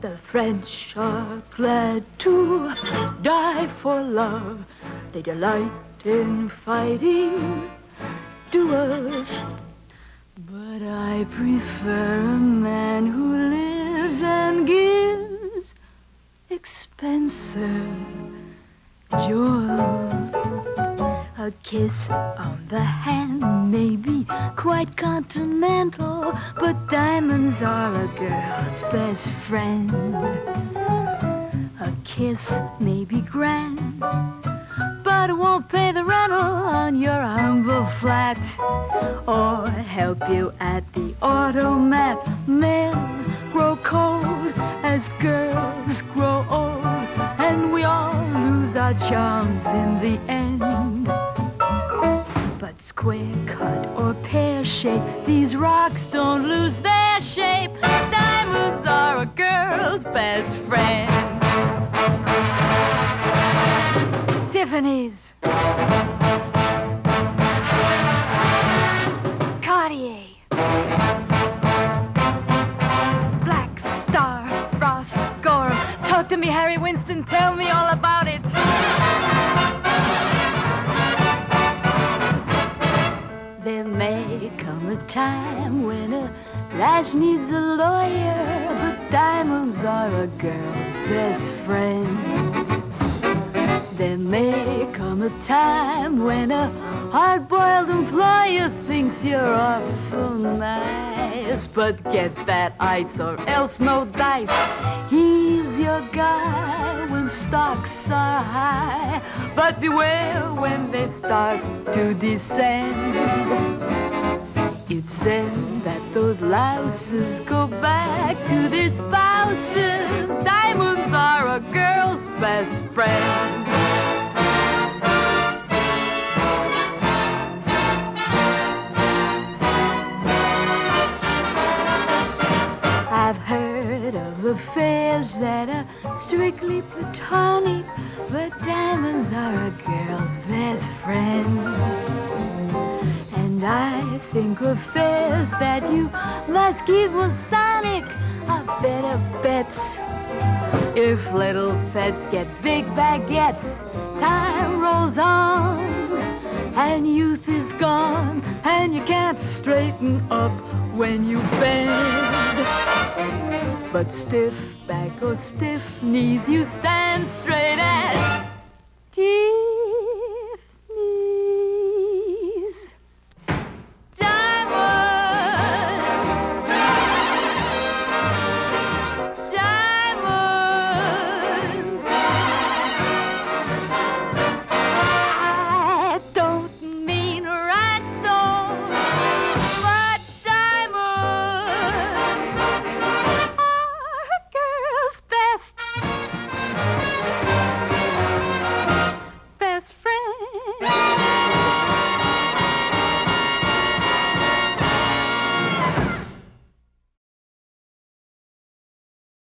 The French are glad to die for love. They delight in fighting duels. But I prefer a man who lives and gives expensive jewels. A kiss on the hand may be quite continental, but diamonds are a girl's best friend. A kiss may be grand, but it won't pay the rental on your humble flat or help you at the automat. Men grow cold as girls grow old, and we all lose our charms in the end. But square cut or pear shape, these rocks don't lose their shape. Diamonds are a girl's best friend. Tiffany's, Cartier, Black Star, Ross Gorham. Talk to me, Harry Winston, tell me all about it. There may come a time when a lass needs a lawyer, but diamonds are a girl's best friend. There may come a time when a hard-boiled employer thinks you're awful nice, but get that ice or else no dice. He's your guy when stocks are high, but beware when they start to descend. It's then that those louses go back to their spouses. Diamonds are a girl's best friend. I've heard of affairs that are strictly platonic, but diamonds are a girl's best friend. And I think affairs that you must keep Masonic are better bets. If little pets get big baguettes, time rolls on, and youth is gone, and you can't straighten up when you bend. But stiff back or stiff knees, you stand straight as T.